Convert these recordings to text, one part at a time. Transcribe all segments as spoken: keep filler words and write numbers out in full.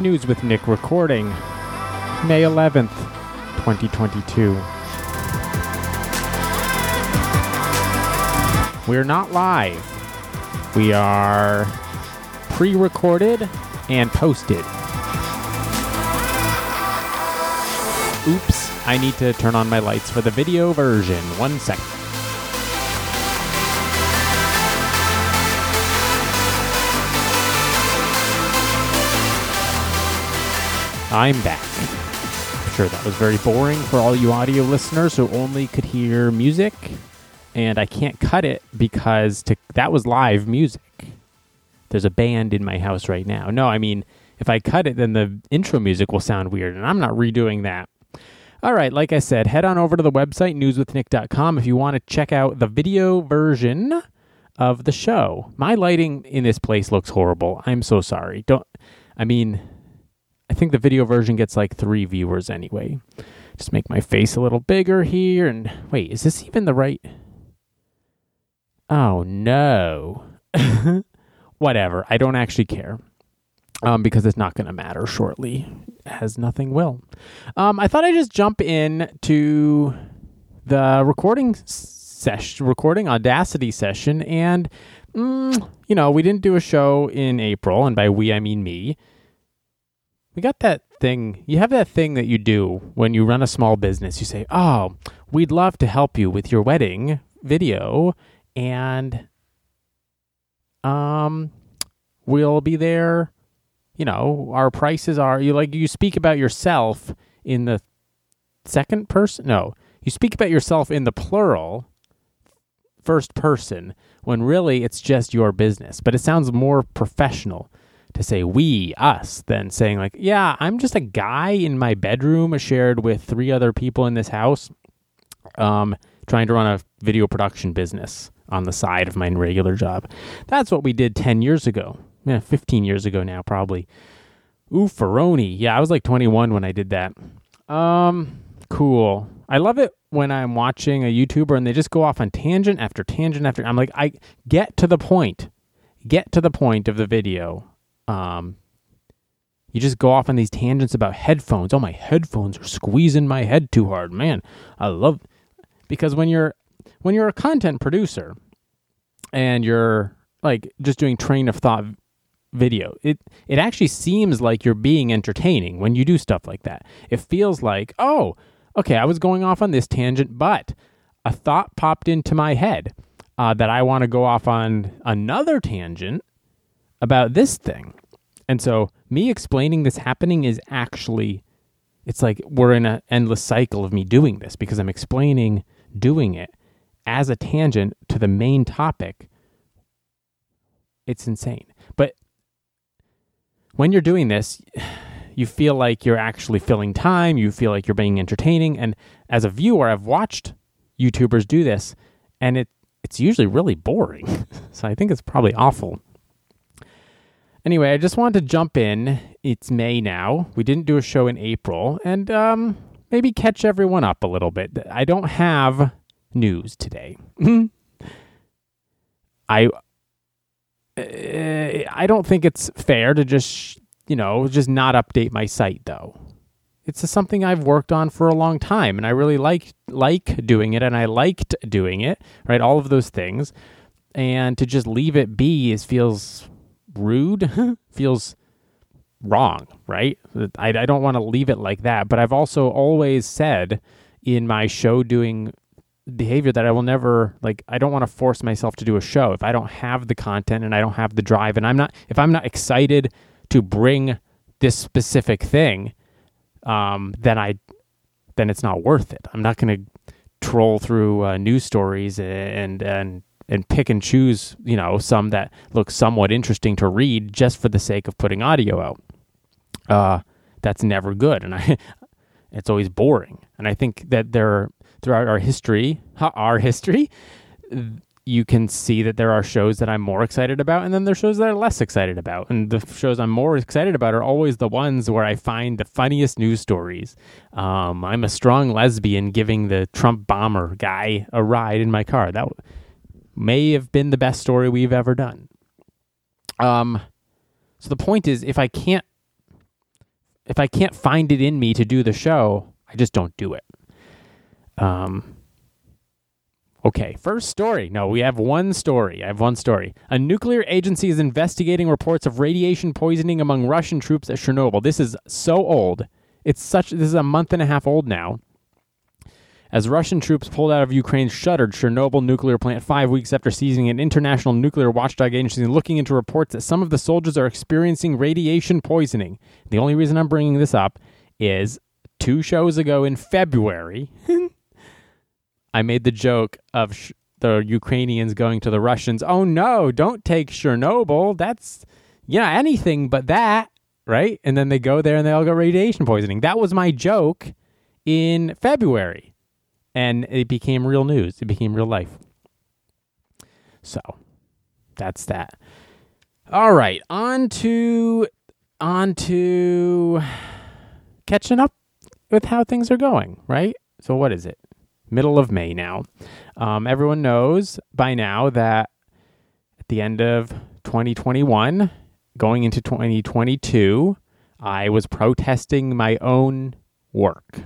News with Nick recording May eleventh, twenty twenty-two. We're not live. We are pre-recorded and posted. Oops, I need to turn on my lights for the video version. One second. I'm back. I'm sure that was very boring for all you audio listeners who only could hear music, and I can't cut it because to, that was live music. There's a band in my house right now. No, I mean, if I cut it, then the intro music will sound weird, and I'm not redoing that. All right, like I said, head on over to the website, news with nick dot com, if you want to check out the video version of the show. My lighting in this place looks horrible. I'm so sorry. Don't, I mean... I think the video version gets like three viewers anyway. Just make my face a little bigger here. And wait, is this even the right? Oh, no. Whatever. I don't actually care um, because it's not going to matter shortly, as nothing will. Um, I thought I'd just jump in to the recording session, recording Audacity session. And, mm, you know, we didn't do a show in April. And by we, I mean me. We got that thing, you have that thing that you do when you run a small business. You say, oh, we'd love to help you with your wedding video, and um, we'll be there. You know, our prices are, you like, you speak about yourself in the second person. No, you speak about yourself in the plural, first person, when really it's just your business. But it sounds more professional to say we, us, than saying like, yeah, I'm just a guy in my bedroom shared with three other people in this house um, trying to run a video production business on the side of my regular job. That's what we did ten years ago. Yeah, fifteen years ago now, probably. Ooh, Ferroni. Yeah, I was like twenty-one when I did that. Um, cool. I love it when I'm watching a YouTuber and they just go off on tangent after tangent after. I'm like, I get to the point. Get to the point of the video. Um, you just go off on these tangents about headphones. Oh, my headphones are squeezing my head too hard. Man, I love, because when you're, when you're a content producer and you're like just doing train of thought video, it, it actually seems like you're being entertaining when you do stuff like that. It feels like, oh, okay, I was going off on this tangent, but a thought popped into my head uh, that I want to go off on another tangent about this thing. And so me explaining this happening is actually, it's like we're in an endless cycle of me doing this because I'm explaining doing it as a tangent to the main topic. It's insane. But when you're doing this, you feel like you're actually filling time. You feel like you're being entertaining. And as a viewer, I've watched YouTubers do this, and it it's usually really boring. So I think it's probably awful. Anyway, I just wanted to jump in. It's May now. We didn't do a show in April, and um, maybe catch everyone up a little bit. I don't have news today. I uh, I don't think it's fair to just, you know, just not update my site, though. It's something I've worked on for a long time, and I really like like doing it, and I liked doing it, right? All of those things. And to just leave it be is feels... rude, feels wrong, right? I, I don't want to leave it like that, but I've also always said in my show doing behavior that I will never, like, I don't want to force myself to do a show if I don't have the content and I don't have the drive, and I'm not, if I'm not excited to bring this specific thing, um, then I, then it's not worth it. I'm not going to troll through uh, news stories and, and, and pick and choose, you know, some that look somewhat interesting to read just for the sake of putting audio out. Uh, that's never good. And I, it's always boring. And I think that there, throughout our history, our history, you can see that there are shows that I'm more excited about, and then there are shows that I'm less excited about. And the shows I'm more excited about are always the ones where I find the funniest news stories. Um, I'm a strong lesbian giving the Trump bomber guy a ride in my car. That may have been the best story we've ever done. Um, so the point is, if I can't, if I can't find it in me to do the show, I just don't do it. Um, okay, first story. No, we have one story. I have one story. A nuclear agency is investigating reports of radiation poisoning among Russian troops at Chernobyl. This is so old. It's such, this is a month and a half old now. As Russian troops pulled out of Ukraine's shuttered Chernobyl nuclear plant five weeks after seizing, an international nuclear watchdog agency is looking into reports that some of the soldiers are experiencing radiation poisoning. The only reason I'm bringing this up is two shows ago in February, I made the joke of sh- the Ukrainians going to the Russians, oh no, don't take Chernobyl. That's, yeah, anything but that, right? And then they go there and they all got radiation poisoning. That was my joke in February. And it became real news. It became real life. So, that's that. All right, on to, on to catching up with how things are going, right? So what is it? Middle of May now. Um, everyone knows by now that at the end of twenty twenty-one, going into twenty twenty-two, I was protesting my own work.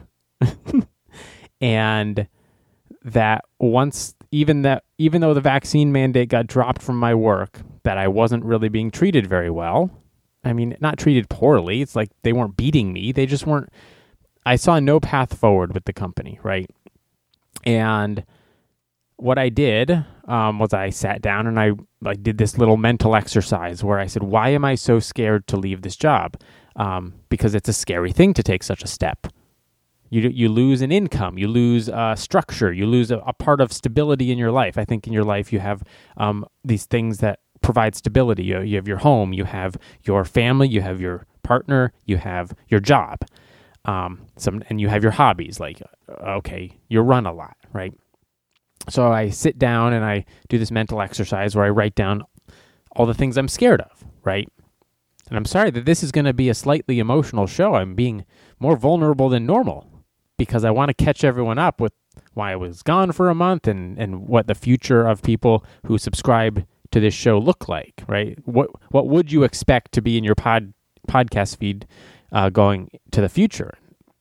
And that once, even that, even though the vaccine mandate got dropped from my work, that I wasn't really being treated very well. I mean, not treated poorly. It's like they weren't beating me. They just weren't, I saw no path forward with the company, right? And what I did um, was I sat down and I like did this little mental exercise where I said, why am I so scared to leave this job? Um, because it's a scary thing to take such a step. You you lose an income, you lose uh, structure, you lose a, a part of stability in your life. I think in your life you have um, these things that provide stability. You, you have your home, you have your family, you have your partner, you have your job, um, some, and you have your hobbies. Like, okay, you run a lot, right? So I sit down and I do this mental exercise where I write down all the things I'm scared of, right? And I'm sorry that this is going to be a slightly emotional show. I'm being more vulnerable than normal, because I want to catch everyone up with why I was gone for a month and, and what the future of people who subscribe to this show look like, right? What what would you expect to be in your pod podcast feed uh, going to the future?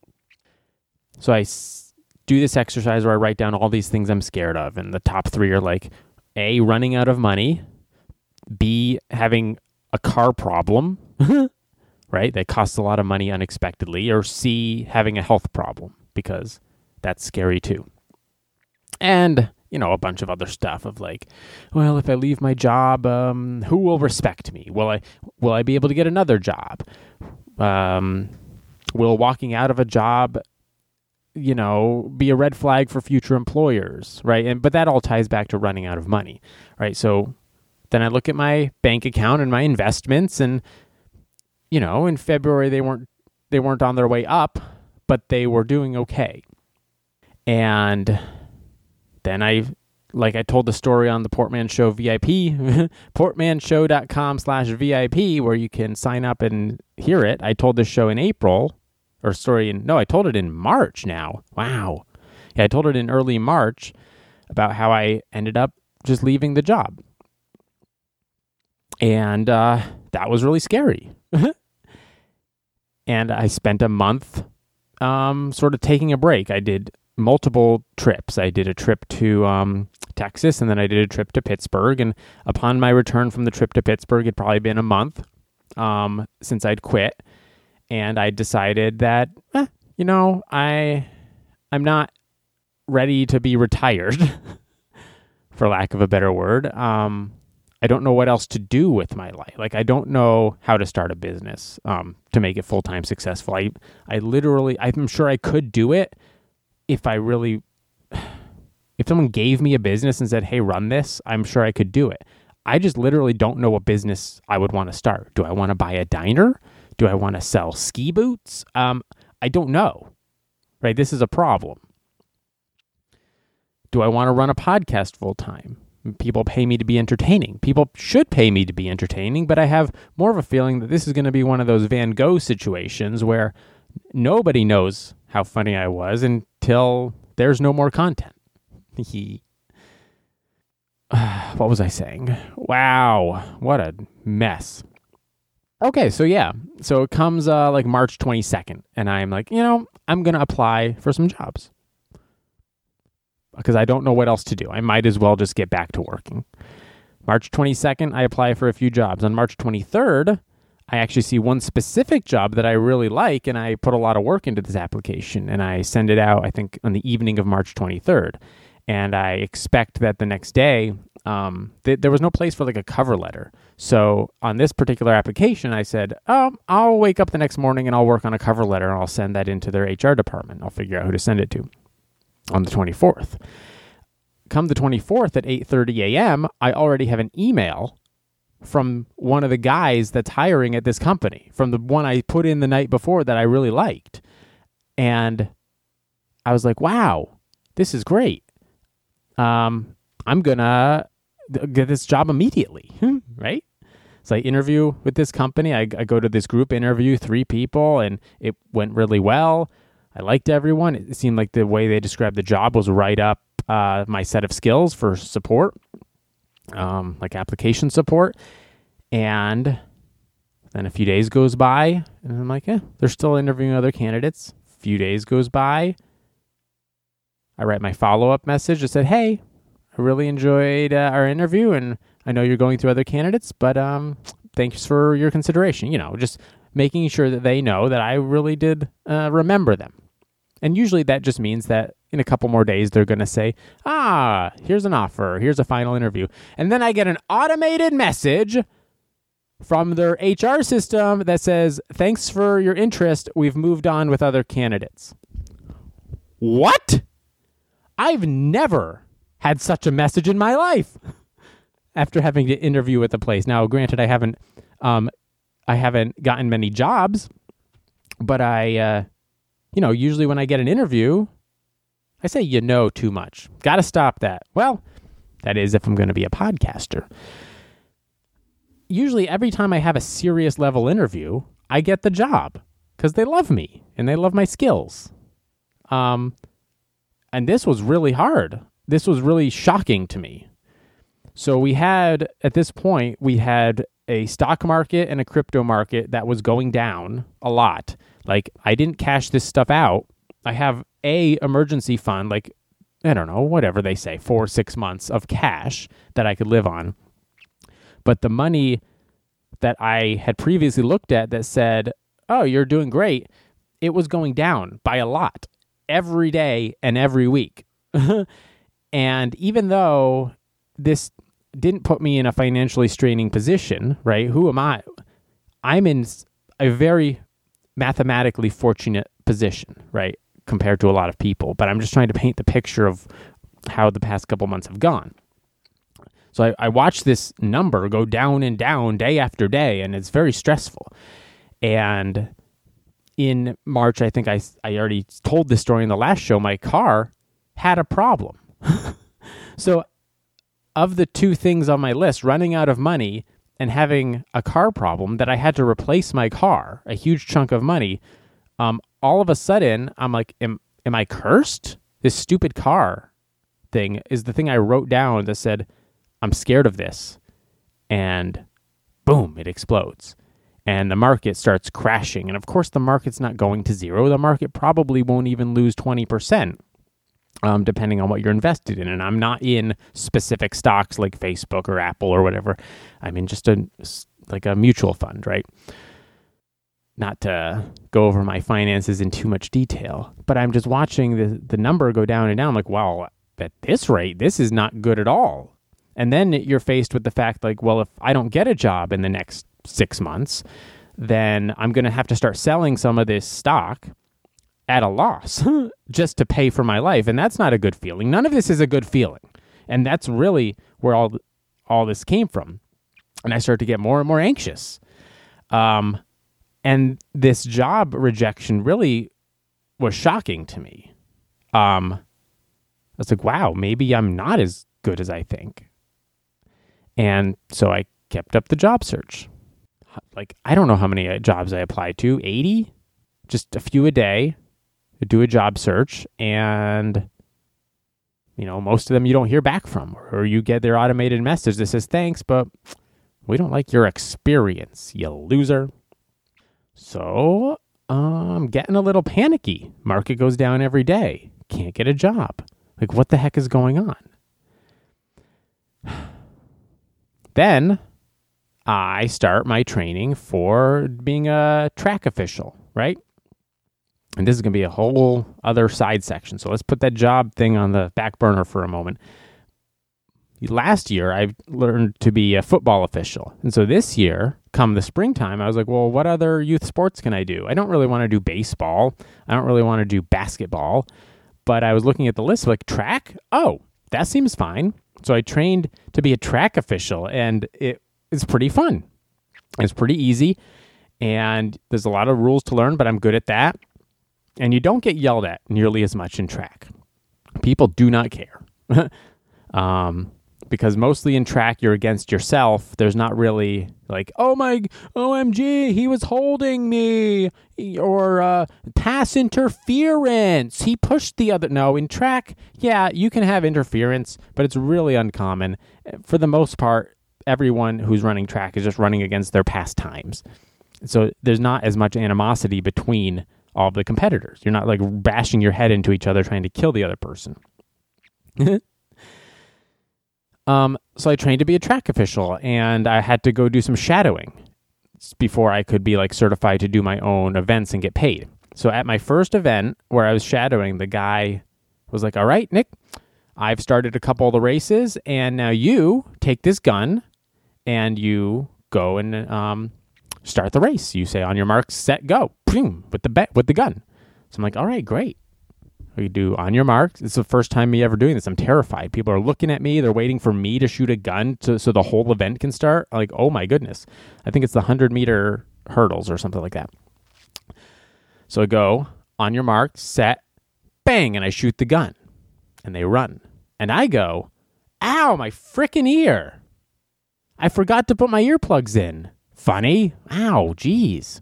So I s- do this exercise where I write down all these things I'm scared of, and the top three are like, A, running out of money, B, having a car problem, right? That costs a lot of money unexpectedly, or C, having a health problem, because that's scary too. And, you know, a bunch of other stuff of like, well, if I leave my job, um, who will respect me? Will I, will I be able to get another job? Um, will walking out of a job, you know, be a red flag for future employers, right? And, but that all ties back to running out of money, right? So then I look at my bank account and my investments, and, you know, in February, they weren't, they weren't on their way up, but they were doing okay. And then I, like I told the story on the Portman Show V I P, portmanshow.com slash VIP, where you can sign up and hear it. I told this show in April, or story in, no, I told it in March now. Wow. Yeah, I told it in early March about how I ended up just leaving the job. And uh, that was really scary. And I spent a month um, sort of taking a break. I did multiple trips. I did a trip to um, Texas, and then I did a trip to Pittsburgh. And upon my return from the trip to Pittsburgh, it'd probably been a month um, since I'd quit. And I decided that, eh, you know, I, I'm not ready to be retired, for lack of a better word. Um, I don't know what else to do with my life. Like, I don't know how to start a business um, to make it full-time successful. I, I literally, I'm sure I could do it if I really, if someone gave me a business and said, hey, run this, I'm sure I could do it. I just literally don't know what business I would want to start. Do I want to buy a diner? Do I want to sell ski boots? Um, I don't know, right? This is a problem. Do I want to run a podcast full-time? People pay me to be entertaining. People should pay me to be entertaining, but I have more of a feeling that this is going to be one of those Van Gogh situations where nobody knows how funny I was until there's no more content. What was I saying? Wow, what a mess. Okay, so yeah. So it comes uh, like March twenty-second, and I'm like, you know, I'm going to apply for some jobs because I don't know what else to do. I might as well just get back to working. March twenty-second, I apply for a few jobs. On March twenty-third, I actually see one specific job that I really like, and I put a lot of work into this application, and I send it out, I think, on the evening of March twenty-third. And I expect that the next day, um, th- there was no place for like a cover letter. So on this particular application, I said, oh, I'll wake up the next morning and I'll work on a cover letter and I'll send that into their H R department. I'll figure out who to send it to on the twenty-fourth. Come the twenty-fourth at eight thirty a.m., I already have an email from one of the guys that's hiring at this company, from the one I put in the night before that I really liked. And I was like, wow, this is great. Um, I'm going to get this job immediately, right? So I interview with this company. I, I go to this group interview, three people, and it went really well. I liked everyone. It seemed like the way they described the job was right up uh, my set of skills for support, um, like application support. And then a few days goes by, and I'm like, yeah, they're still interviewing other candidates. A few days goes by. I write my follow-up message that said, hey, I really enjoyed uh, our interview, and I know you're going through other candidates, but um, thanks for your consideration. You know, just making sure that they know that I really did uh, remember them. And usually that just means that in a couple more days, they're going to say, ah, here's an offer, here's a final interview. And then I get an automated message from their H R system that says, thanks for your interest, we've moved on with other candidates. What? I've never had such a message in my life after having to interview with the place. Now, granted, I haven't, um, I haven't gotten many jobs, but I, uh, you know, usually when I get an interview, I say, you know, too much. Got to stop that. Well, that is if I'm going to be a podcaster. Usually every time I have a serious level interview, I get the job because they love me and they love my skills. Um, and this was really hard. This was really shocking to me. So we had, at this point, we had a stock market and a crypto market that was going down a lot. Like, I didn't cash this stuff out. I have a emergency fund, like, I don't know, whatever they say, four, six months of cash that I could live on. But the money that I had previously looked at that said, oh, you're doing great, it was going down by a lot every day and every week. And even though this didn't put me in a financially straining position, right? Who am I? I'm in a very mathematically fortunate position, right? Compared to a lot of people. But I'm just trying to paint the picture of how the past couple months have gone. So I, I watched this number go down and down day after day, and it's very stressful. And in March, I think I, I already told this story in the last show, my car had a problem. So of the two things on my list, running out of money and having a car problem, that I had to replace my car, a huge chunk of money, um, all of a sudden, I'm like, am, am I cursed? This stupid car thing is the thing I wrote down that said, I'm scared of this. And boom, it explodes. And the market starts crashing. And of course, the market's not going to zero. The market probably won't even lose twenty percent. Um, depending on what you're invested in. And I'm not in specific stocks like Facebook or Apple or whatever. I'm in just a like a mutual fund, right? Not to go over my finances in too much detail, but I'm just watching the, the number go down and down. I'm like, wow, at this rate, this is not good at all. And then you're faced with the fact like, well, if I don't get a job in the next six months, then I'm going to have to start selling some of this stock at a loss just to pay for my life. And that's not a good feeling. None of this is a good feeling. And that's really where all all this came from. And I started to get more and more anxious. Um, and this job rejection really was shocking to me. Um, I was like, wow, maybe I'm not as good as I think. And so I kept up the job search. Like, I don't know how many jobs I applied to, eighty? Just a few a day. Do a job search, and you know, most of them you don't hear back from, or you get their automated message that says thanks, but We don't like your experience, you loser. So I'm getting a little panicky. Market goes down every day. Can't get a job. Like, what the heck is going on? Then I start my training for being a track official, right? And this is going to be a whole other side section. So let's put that job thing on the back burner for a moment. Last year, I learned to be a football official. And so this year, come the springtime, I was like, well, what other youth sports can I do? I don't really want to do baseball. I don't really want to do basketball. But I was looking at the list, like track? Oh, that seems fine. So I trained to be a track official, and it is pretty fun. It's pretty easy, and there's a lot of rules to learn, but I'm good at that. And you don't get yelled at nearly as much in track. People do not care. um, because mostly in track, you're against yourself. There's not really like, oh my, O M G, he was holding me, or uh, pass interference. He pushed the other. No, in track, yeah, you can have interference, but it's really uncommon. For the most part, everyone who's running track is just running against their past times. So there's not as much animosity between all of the competitors. You're not like bashing your head into each other trying to kill the other person. um, so I trained to be a track official, and I had to go do some shadowing before I could be like certified to do my own events and get paid. So at my first event where I was shadowing, the guy was like, all right, Nick, I've started a couple of the races, and now you take this gun and you go and um, start the race. You say, on your marks, set, go, boom, with the bet with the gun. So I'm like, all right, great. We do on your marks. It's the first time me ever doing this. I'm terrified. People are looking at me. They're waiting for me to shoot a gun to, so the whole event can start. I'm like, oh my goodness. I think it's the hundred meter hurdles or something like that. So I go, on your mark, set, bang, and I shoot the gun. And they run. And I go, ow, my frickin' ear. I forgot to put my earplugs in. Funny. Ow, geez.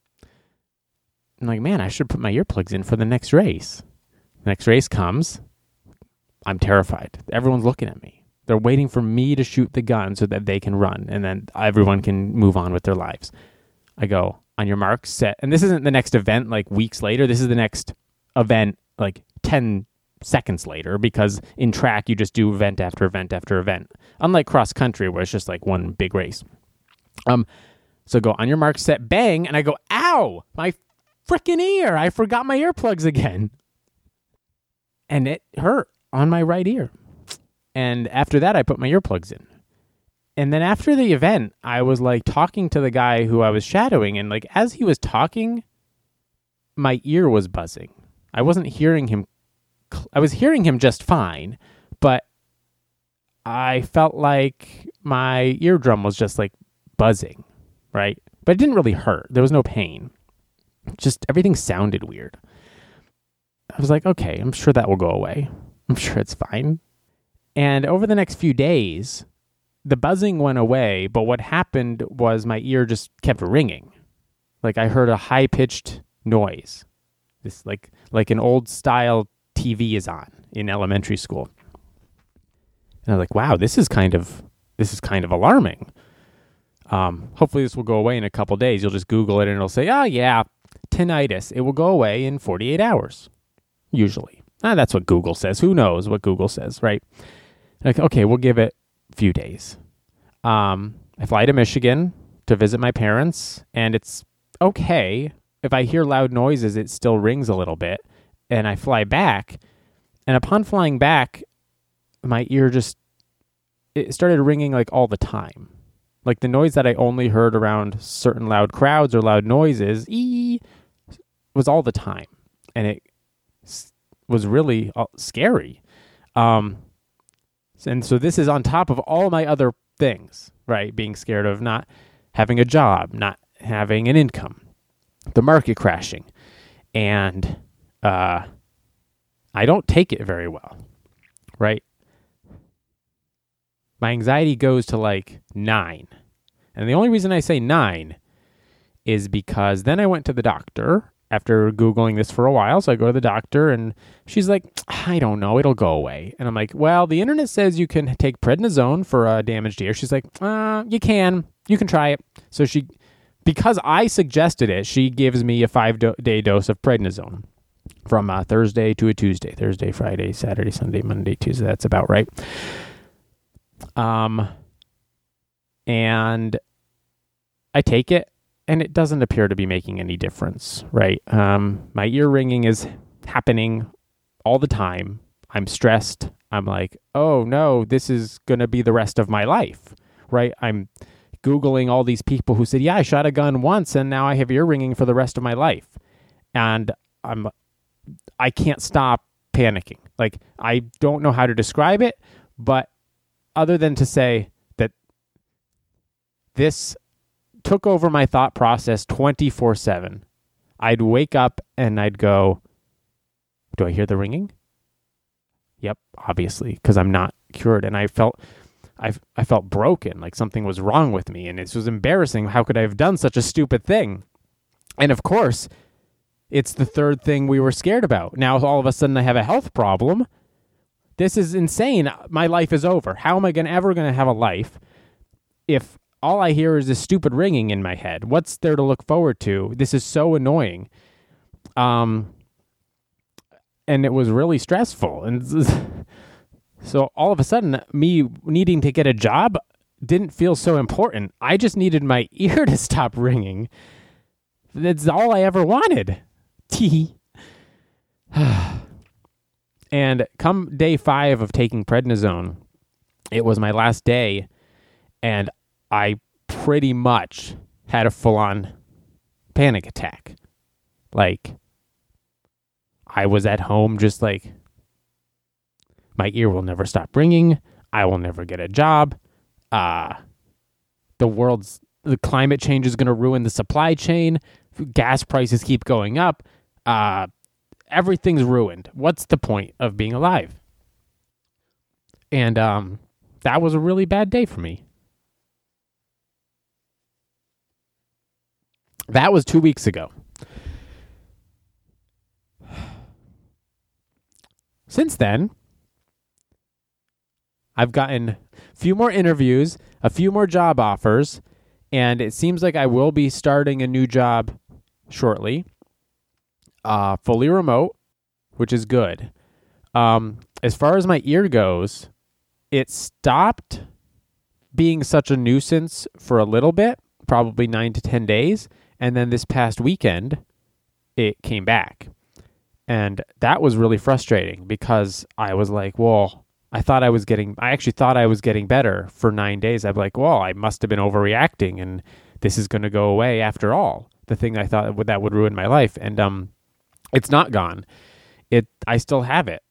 I'm like, man, I should put my earplugs in for the next race. Next race comes. I'm terrified. Everyone's looking at me. They're waiting for me to shoot the gun so that they can run, and then everyone can move on with their lives. I go, on your mark, set. And this isn't the next event like weeks later. This is the next event like ten seconds later, because in track, you just do event after event after event. Unlike cross country, where it's just like one big race. Um, So go, on your mark, set, bang. And I go, ow, my frickin' ear. I forgot my earplugs again. And it hurt on my right ear. And after that, I put my earplugs in. And then after the event, I was like talking to the guy who I was shadowing. And like as he was talking, my ear was buzzing. I wasn't hearing him. Cl- I was hearing him just fine. But I felt like my eardrum was just like buzzing, right? But it didn't really hurt. There was no pain. Just everything sounded weird. I was like, okay, I'm sure that will go away. I'm sure it's fine. And over the next few days, the buzzing went away, but what happened was my ear just kept ringing. Like I heard a high-pitched noise. This like like an old style T V is on in elementary school. And I was like, wow, this is kind of this is kind of alarming. Um, hopefully this will go away in a couple days. You'll just Google it and it'll say, oh yeah, tinnitus. It will go away in forty-eight hours, usually. Ah, that's what Google says. Who knows what Google says, right? Like, okay, we'll give it a few days. Um, I fly to Michigan to visit my parents, and it's okay. If I hear loud noises, it still rings a little bit. And I fly back, and upon flying back, my ear just, it started ringing like all the time. Like the noise that I only heard around certain loud crowds or loud noises, ee, was all the time. And it was really scary. Um, and so this is on top of all my other things, right? Being scared of not having a job, not having an income, the market crashing. And uh, I don't take it very well, right? My anxiety goes to like nine. And the only reason I say nine is because then I went to the doctor after Googling this for a while. So I go to the doctor and she's like, I don't know, it'll go away. And I'm like, well, the internet says you can take prednisone for a damaged ear. She's like, uh, you can. you can try it. So she, because I suggested it, she gives me a five-day dose of prednisone from uh, Thursday to a Tuesday. Thursday, Friday, Saturday, Sunday, Monday, Tuesday. That's about right. Um, and I take it, and it doesn't appear to be making any difference, right? Um, my ear ringing is happening all the time. I'm stressed. I'm like, oh no, this is going to be the rest of my life, right? I'm Googling all these people who said, yeah, I shot a gun once and now I have ear ringing for the rest of my life. And I'm, I can't stop panicking. Like, I don't know how to describe it, but other than to say that this took over my thought process twenty-four seven. I'd wake up and I'd go, do I hear the ringing? Yep, obviously, because I'm not cured. And I felt I, I felt broken, like something was wrong with me. And it was embarrassing. How could I have done such a stupid thing? And of course, it's the third thing we were scared about. Now, all of a sudden, I have a health problem. This is insane. My life is over. How am I gonna, ever going to have a life if all I hear is this stupid ringing in my head? What's there to look forward to? This is so annoying. Um, and it was really stressful. And so all of a sudden, me needing to get a job didn't feel so important. I just needed my ear to stop ringing. That's all I ever wanted. Tee. And come day five of taking prednisone, it was my last day, and I pretty much had a full-on panic attack. Like, I was at home just like, my ear will never stop ringing. I will never get a job. Uh, the world's, the climate change is going to ruin the supply chain. Gas prices keep going up. Uh, everything's ruined. What's the point of being alive? And um, that was a really bad day for me. That was two weeks ago. Since then, I've gotten a few more interviews, a few more job offers, and it seems like I will be starting a new job shortly, uh, fully remote, which is good. Um, as far as my ear goes, it stopped being such a nuisance for a little bit, probably nine to ten days, and then this past weekend, it came back. And that was really frustrating because I was like, well, I thought I was getting, I actually thought I was getting better for nine days. I'd be like, well, I must have been overreacting and this is going to go away after all. The thing I thought would, that would ruin my life. And um, it's not gone. It, I still have it.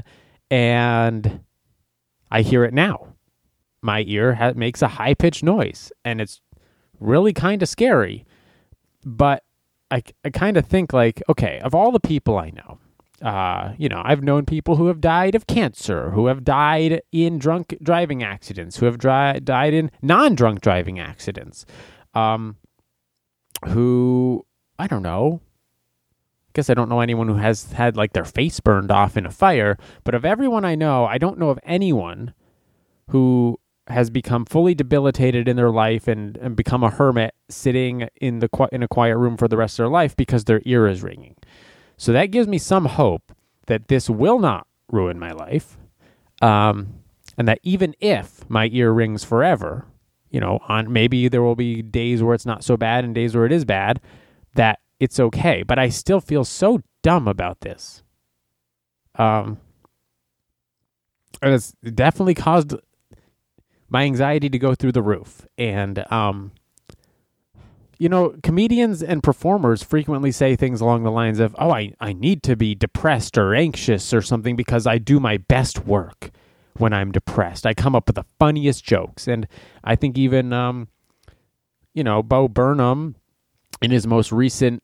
And I hear it now. My ear ha- makes a high-pitched noise and it's really kind of scary. But I, I kind of think like, okay, of all the people I know, uh, you know, I've known people who have died of cancer, who have died in drunk driving accidents, who have dri- died in non-drunk driving accidents, um, who, I don't know, I guess I don't know anyone who has had like their face burned off in a fire, but of everyone I know, I don't know of anyone who has become fully debilitated in their life and, and become a hermit sitting in the in a quiet room for the rest of their life because their ear is ringing. So that gives me some hope that this will not ruin my life, um, and that even if my ear rings forever, you know, on maybe there will be days where it's not so bad and days where it is bad, that it's okay. But I still feel so dumb about this. Um, and it's definitely caused my anxiety to go through the roof. And, um, you know, comedians and performers frequently say things along the lines of, oh, I, I need to be depressed or anxious or something because I do my best work when I'm depressed. I come up with the funniest jokes. And I think even, um, you know, Bo Burnham in his most recent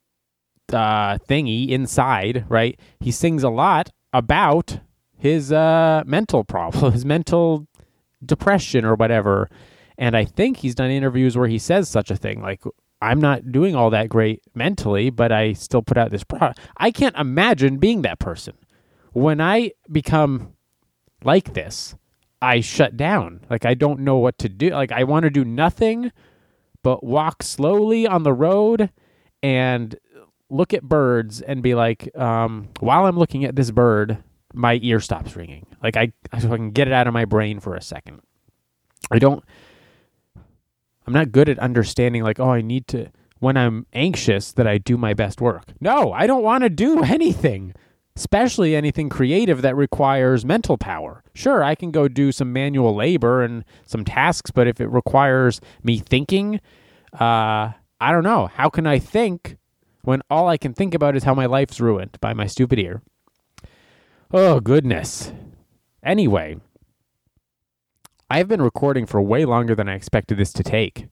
uh, thingy, Inside, right? He sings a lot about his uh, mental problem, his mental depression or whatever. And I think he's done interviews where he says such a thing, like, I'm not doing all that great mentally, but I still put out this product. I can't imagine being that person. When I become like this, I shut down. Like, I don't know what to do. Like, I want to do nothing but walk slowly on the road and look at birds and be like, um, while I'm looking at this bird, my ear stops ringing. Like, I, so I can get it out of my brain for a second. I don't, I'm not good at understanding, like, oh, I need to, when I'm anxious, that I do my best work. No, I don't want to do anything, especially anything creative that requires mental power. Sure, I can go do some manual labor and some tasks, but if it requires me thinking, uh, I don't know. How can I think when all I can think about is how my life's ruined by my stupid ear? Oh, goodness. Anyway, I've been recording for way longer than I expected this to take.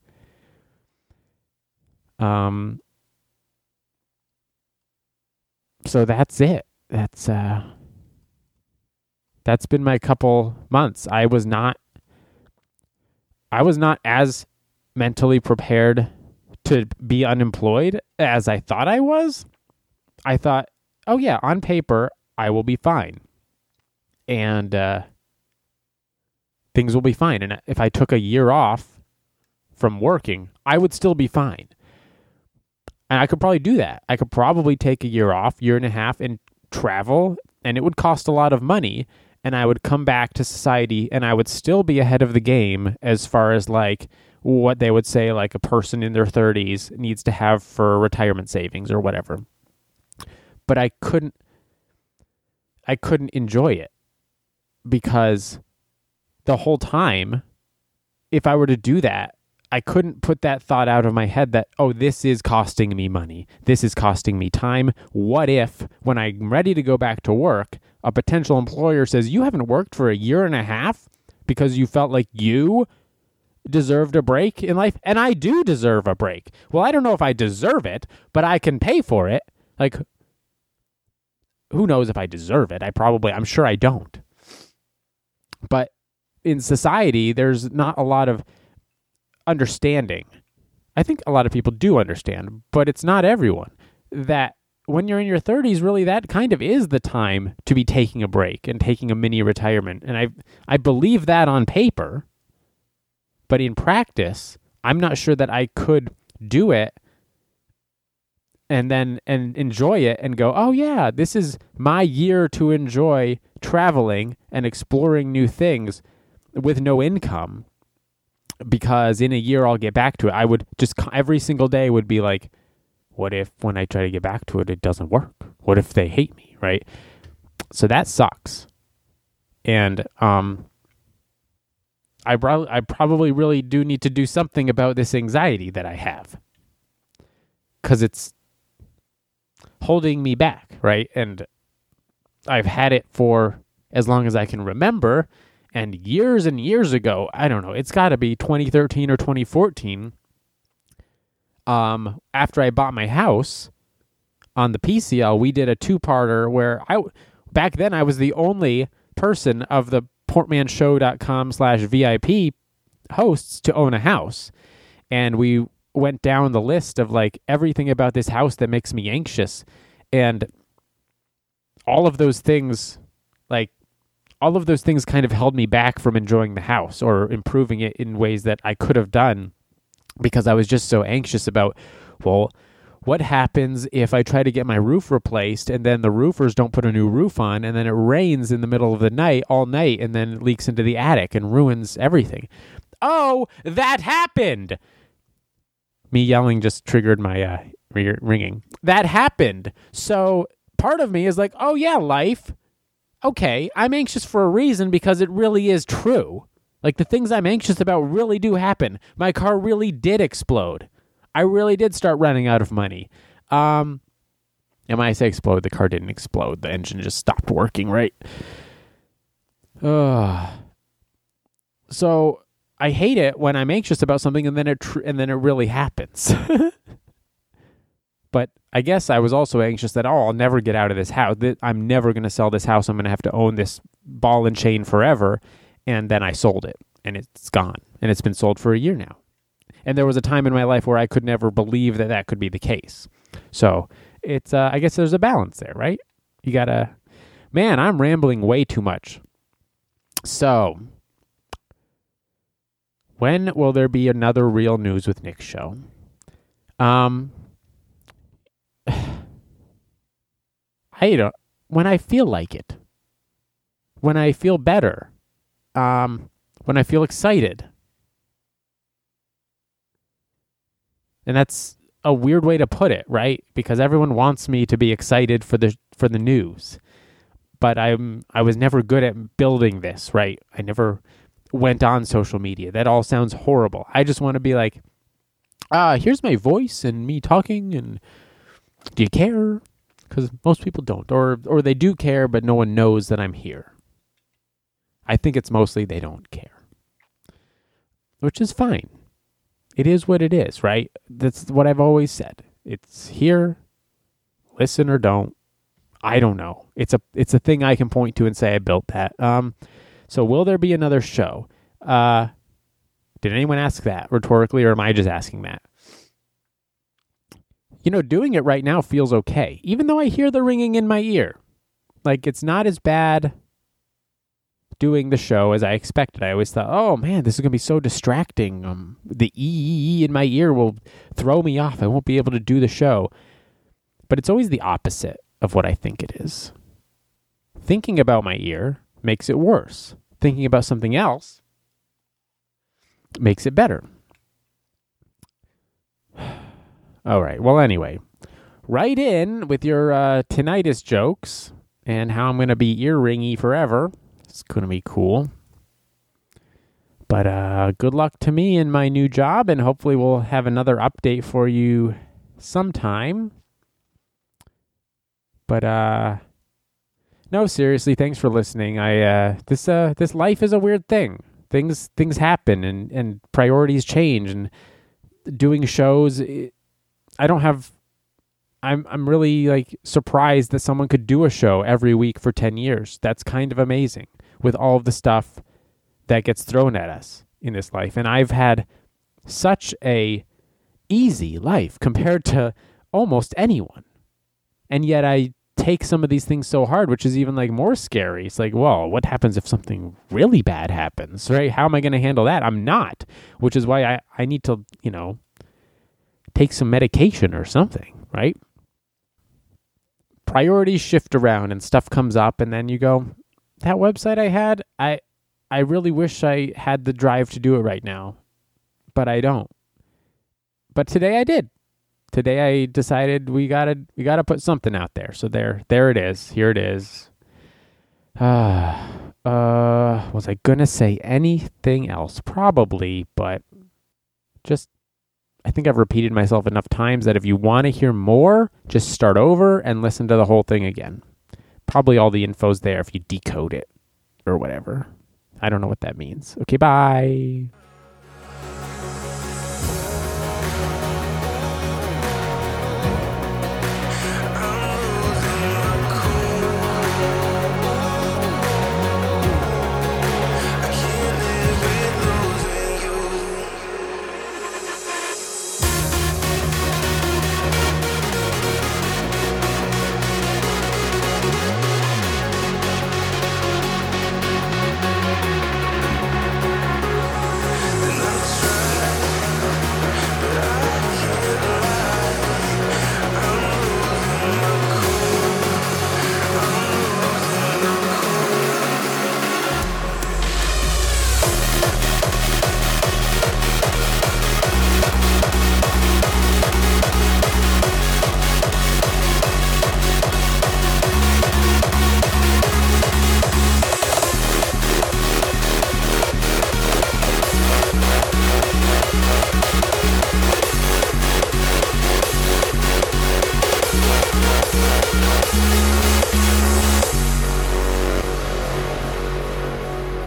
Um, so that's it. That's, uh, that's been my couple months. I was not, I was not as mentally prepared to be unemployed as I thought I was. I thought, oh yeah, on paper, I will be fine. And uh, things will be fine. And if I took a year off from working, I would still be fine. And I could probably do that. I could probably take a year off, year and a half, and travel, and it would cost a lot of money. And I would come back to society, and I would still be ahead of the game as far as like what they would say like a person in their thirties needs to have for retirement savings or whatever. But I couldn't I couldn't enjoy it because the whole time, if I were to do that, I couldn't put that thought out of my head that, oh, this is costing me money. This is costing me time. What if, when I'm ready to go back to work, a potential employer says, you haven't worked for a year and a half because you felt like you deserved a break in life? And I do deserve a break. Well, I don't know if I deserve it, but I can pay for it. Like, who knows if I deserve it? I probably, I'm sure I don't. But in society, there's not a lot of understanding. I think a lot of people do understand, but it's not everyone. That when you're in your thirties, really that kind of is the time to be taking a break and taking a mini retirement. And I I believe that on paper, but in practice, I'm not sure that I could do it and then and enjoy it and go, oh yeah, this is my year to enjoy traveling and exploring new things with no income, because in a year I'll get back to it. I would just, every single day would be like, what if when I try to get back to it, it doesn't work? What if they hate me, right? So that sucks. And um, I, pro- I probably really do need to do something about this anxiety that I have, because it's holding me back, right? And I've had it for as long as I can remember. And years and years ago, I don't know, it's got to be twenty thirteen or twenty fourteen, um, after I bought my house on the P C L, we did a two-parter where I, back then I was the only person of the portmanshow.com slash VIP hosts to own a house. And we went down the list of like everything about this house that makes me anxious. And all of those things, like, all of those things kind of held me back from enjoying the house or improving it in ways that I could have done, because I was just so anxious about, well, what happens if I try to get my roof replaced and then the roofers don't put a new roof on and then it rains in the middle of the night all night and then leaks into the attic and ruins everything? Oh, that happened. Me yelling just triggered my uh, ringing. That happened. So part of me is like, oh yeah, life. Okay, I'm anxious for a reason, because it really is true. Like, the things I'm anxious about really do happen. My car really did explode. I really did start running out of money. Um, and when I say explode, the car didn't explode. The engine just stopped working, right? Uh, so I hate it when I'm anxious about something and then it tr- and then it really happens. But I guess I was also anxious that, oh, I'll never get out of this house. I'm never going to sell this house. I'm going to have to own this ball and chain forever. And then I sold it, and it's gone. And it's been sold for a year now. And there was a time in my life where I could never believe that that could be the case. So it's, uh, I guess there's a balance there, right? You got to, man, I'm rambling way too much. So When will there be another Real News with Nick show? Um, I don't, when I feel like it, when I feel better, um, when I feel excited. And that's a weird way to put it, right? Because everyone wants me to be excited for the for the news. But I'm I was never good at building this, right? I never went on social media. That all sounds horrible. I just want to be like, ah, here's my voice and me talking, and do you care? Because most people don't, or or they do care, but no one knows that I'm here. I think it's mostly they don't care, which is fine. It is what it is, right? That's what I've always said. It's here, listen or don't. I don't know. It's a it's a thing I can point to and say I built that. Um, so will there be another show? Uh, did anyone ask that rhetorically, or am I just asking that? You know, doing it right now feels okay, even though I hear the ringing in my ear. Like, it's not as bad doing the show as I expected. I always thought, oh man, this is going to be so distracting. Um, the ee in my ear will throw me off. I won't be able to do the show. But it's always the opposite of what I think it is. Thinking about my ear makes it worse. Thinking about something else makes it better. All right. Well, anyway, write in with your uh, tinnitus jokes and how I'm going to be ear ringy forever. It's going to be cool. But uh, good luck to me in my new job, and hopefully we'll have another update for you sometime. But uh, no, seriously, thanks for listening. I uh, this uh, this life is a weird thing. Things things happen, and, and priorities change, and doing shows. I don't have. I'm I'm really like surprised that someone could do a show every week for ten years. That's kind of amazing with all of the stuff that gets thrown at us in this life. And I've had such a easy life compared to almost anyone. And yet I take some of these things so hard, which is even like more scary. It's like, well, what happens if something really bad happens, right? How am I going to handle that? I'm not, which is why I, I need to, you know, take some medication or something, right? Priorities shift around and stuff comes up, and then you go, that website I had, I I really wish I had the drive to do it right now, but I don't. But today I did. Today I decided we gotta we gotta put something out there. So there there it is. Here it is. Uh, uh, was I gonna say anything else? Probably, but just I think I've repeated myself enough times that if you want to hear more, just start over and listen to the whole thing again. Probably all the info's there if you decode it or whatever. I don't know what that means. Okay, bye.